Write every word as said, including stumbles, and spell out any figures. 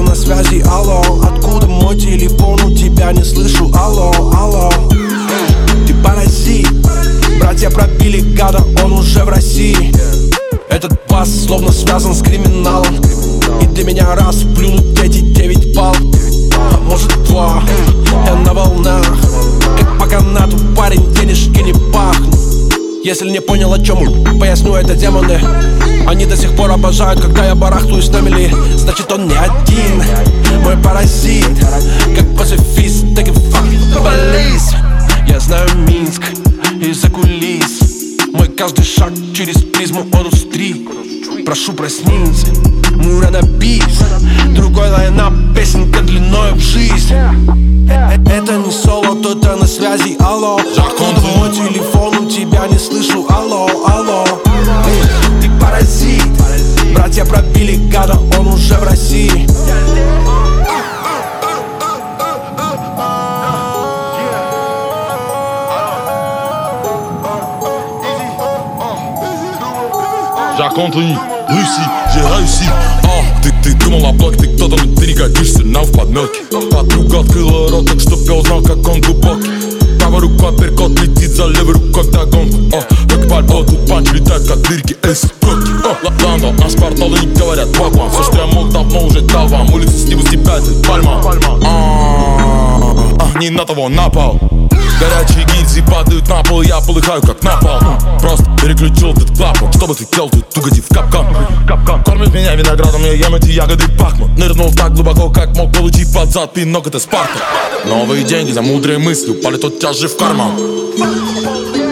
на связи, алло. Откуда мой телефон, у тебя не слышу, алло, алло. Ты паразит, братья пробили гада, он уже в России. Этот бас словно связан с криминалом, и для меня раз плюнуть эти девять баллов. А может два, я на волнах, как по канату, парень, денежки не пахнут. Если не понял, о чем он, поясню, это демоны. Они до сих пор обожают, когда я барахтаюсь на мели. Значит, он не один, мой паразит, как пацифист, так и факт-баллист. Я знаю Минск из-за кулис, мой каждый шаг через призму индустрии. Прошу, проснись, мы ранобис. Другой лайнап, песенка длиною в жизнь. Это не соло, кто-то на связи, алло. Откуда мой телефон, у тебя не слышу, алло, алло. Ты паразит, братья пробили гада, он уже в России. Жак Антони, Russie, j'ai réussi. А, ты, ты думал о блоке, ты кто-то, но ты не годишься нам в подметке. Подруга открыла рот, так чтоб я узнал, как он глубокий. Правая рука перкот летит за левой рукой вдогонку. А, как бальбо, тут панч летает, как лирики Эйс Проки. Лондон, а спарталы не говорят вагон. Все, что я мог, давно уже дал вам. Улицы с небо тебя, ты пальма. А, не на того напал. Горячие гильзы падают на пол, я полыхаю как напал. Просто переключил этот клапан. Что бы ты делал, тут угоди в капкан. Кормит меня виноградом, я ем эти ягоды пахнут. Нырнул так глубоко, как мог, получить под зад пинок, это Спарта. Новые деньги за мудрые мысли упали тотчас же в карман.